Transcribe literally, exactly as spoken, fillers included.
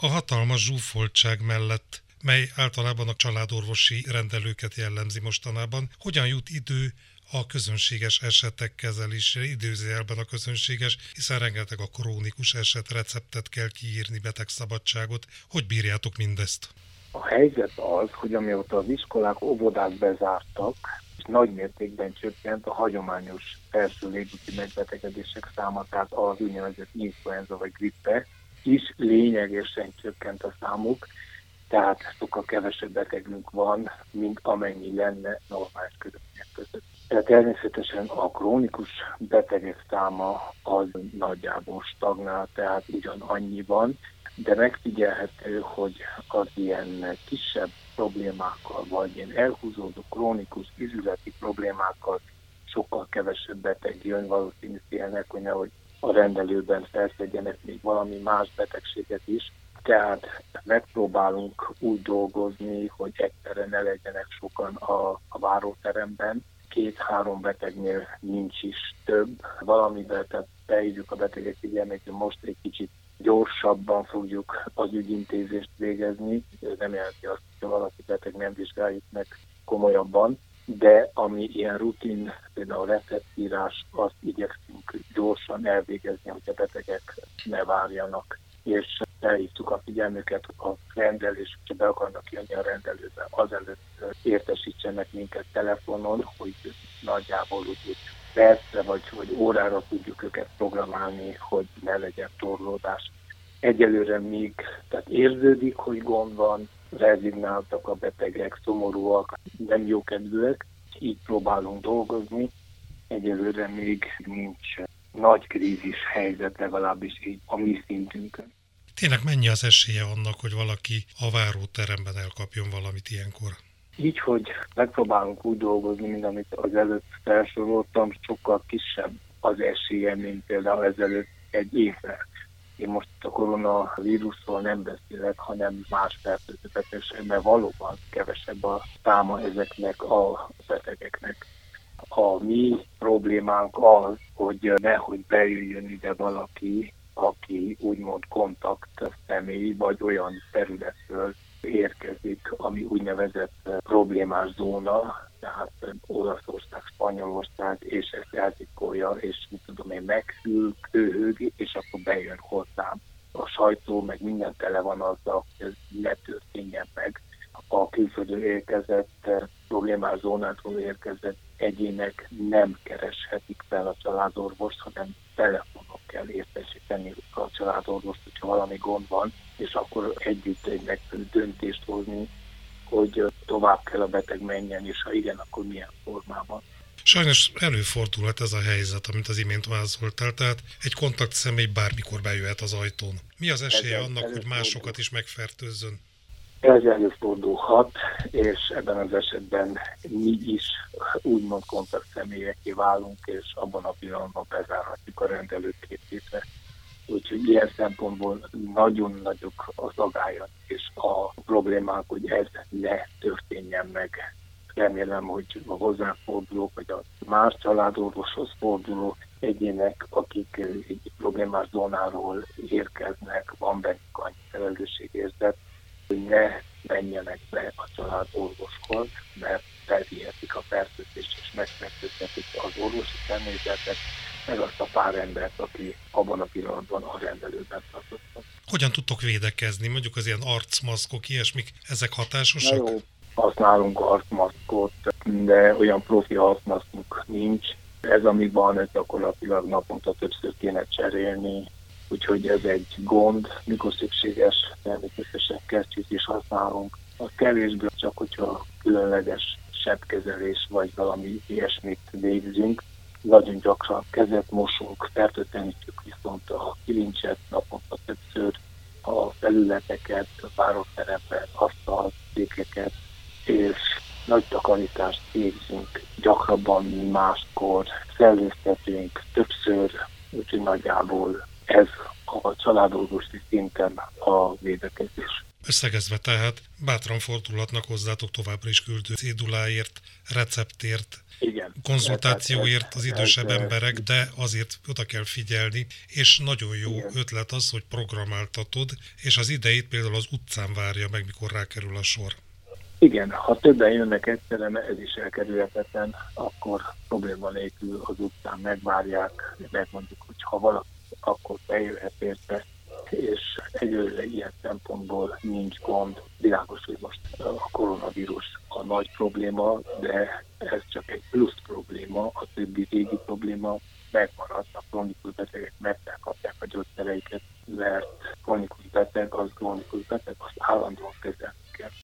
A hatalmas zsúfoltság mellett, mely általában a családorvosi rendelőket jellemzi mostanában, hogyan jut idő a közönséges esetek kezelésére, időzőjelben a közönséges, hiszen rengeteg a krónikus eset, receptet kell kiírni, betegszabadságot. Hogy bírjátok mindezt? A helyzet az, hogy amióta az iskolák, óvodák bezártak, és nagy mértékben csökkent a hagyományos első légúti megbetegedések száma, tehát az úgynevezett influenza vagy grippe is lényegesen csökkent a számuk, tehát sokkal kevesebb betegünk van, mint amennyi lenne normális körülmények között. Tehát természetesen a krónikus betegek száma az nagyjából stagnál, tehát ugyanannyi van, de megfigyelhető, hogy az ilyen kisebb problémákkal, vagy ilyen elhúzódó krónikus izületi problémákkal sokkal kevesebb beteg jön, valószínű félnek, hogy nehogy a rendelőben felszedjenek még valami más betegséget is. Tehát megpróbálunk úgy dolgozni, hogy egyszerre ne legyenek sokan a, a váróteremben. Két-három betegnél nincs is több. Valamivel tehát beírjuk a betegek figyelmét, hogy most egy kicsit gyorsabban fogjuk az ügyintézést végezni. Ez nem jelenti azt, hogy valaki beteg nem vizsgáljuk meg komolyabban, de ami ilyen rutin, például receptírás, azt igyekszünk gyorsan elvégezni, hogy a betegek ne várjanak. És elhívtuk a figyelmüket a rendelés, hogyha be akarnak jönni a rendelőbe, azelőtt értesítsenek minket telefonon, hogy nagyjából úgy percre vagy hogy órára tudjuk őket programálni, hogy ne legyen torlódás. Egyelőre még, tehát érződik, hogy gond van, rezignáltak a betegek, szomorúak, nem jókedvűek, így próbálunk dolgozni. Egyelőre még nincs nagy krízis helyzet, legalábbis így a mi szintünkön. Tényleg mennyi az esélye annak, hogy valaki a váróteremben elkapjon valamit ilyenkor? Így, hogy megpróbálunk úgy dolgozni, mint amit az előtt felsoroltam, sokkal kisebb az esélye, mint például ezelőtt egy évvel. Én most a koronavírusról nem beszélek, hanem más fertőző betegségben valóban kevesebb a száma ezeknek a betegeknek. A mi problémánk az, hogy nehogy bejöjjön ide valaki, aki úgymond kontakt személy, vagy olyan területről érkezik, ami úgynevezett problémás zóna, tehát Olaszország, Spanyolország, és ezt eltitkolja, és mit tudom én, meghűl, kőhőg, és akkor bejön hozzám. A sajtó, meg minden tele van azzal, hogy ez ne történjen meg. A külföldről érkezett, problémás zónától érkezett egyének nem kereshetik fel a családorvost, hanem telefonon kell értesíteni a családorvost, hogyha valami gond van, és akkor együtt egy megfelelő döntést hozni, hogy tovább kell a beteg menjen, és ha igen, akkor milyen formában. Sajnos előfordulhat ez a helyzet, amit az imént vázoltál, tehát egy kontaktszemély bármikor bejöhet az ajtón. Mi az esélye ez annak, hogy másokat is megfertőzzön? Ez előfordulhat, és ebben az esetben mi is úgymond kontaktszemélyekké válunk, és abban a pillanatban bezárhatjuk a rendelőt két hétre. Úgyhogy ilyen szempontból nagyon nagyok az agályak és a problémák, hogy ez ne történjen meg. Remélem, hogy a hozzáfordulók, vagy a más családorvoshoz forduló egyének, akik egy problémás zónáról érkeznek, van bennük annyi felelősségérzet, hogy ne menjenek be a családorvoshoz, mert felvihetik a fertőzést és megfertőzhetik az orvosi személyzetet, meg azt a pár embert, aki abban a pillanatban a rendelőben tartott. Hogyan tudtok védekezni? Mondjuk az ilyen arcmaszkok, ilyesmik, ezek hatásosak? Na jó, használunk arcmaszkot, de olyan profi arcmaszkunk nincs. Ez, ami van, ez gyakorlatilag naponta többször kéne cserélni, úgyhogy ez egy gond, mikor szükséges, természetesen kesztyűt is használunk. A kevésbé csak, hogyha különleges sebkezelés vagy valami ilyesmit végzünk. Nagyon gyakran kezet mosunk, fertőtlenítjük viszont a kilincset naponta többször, a felületeket, a váróterepet, asztalt, székeket, és nagy takarítást végzünk gyakrabban, mint máskor, szellőztetünk többször, úgyhogy nagyjából ez a családorvosi szinten a védekezés. Összegezve tehát bátran fordulhatnak hozzátok továbbra is küldő céduláért, receptért, Igen. konzultációért az idősebb ez, emberek, de azért oda kell figyelni, és nagyon jó igen. ötlet az, hogy programáltatod, és az idejét például az utcán várja meg, mikor rákerül a sor. Igen, ha többen jönnek egyszerűen, ez is elkerülhetetlen, akkor probléma nélkül az utcán megvárják, megmondjuk, hogy ha valaki, akkor bejöhet érte, és egyelőre ilyen szempontból nincs gond. Világos, hogy most a koronavírus a nagy probléma, de ez csak egy plusz probléma, a többi régi probléma megmaradt, a kronikus betegek meg kapják a gyógyszereiket, mert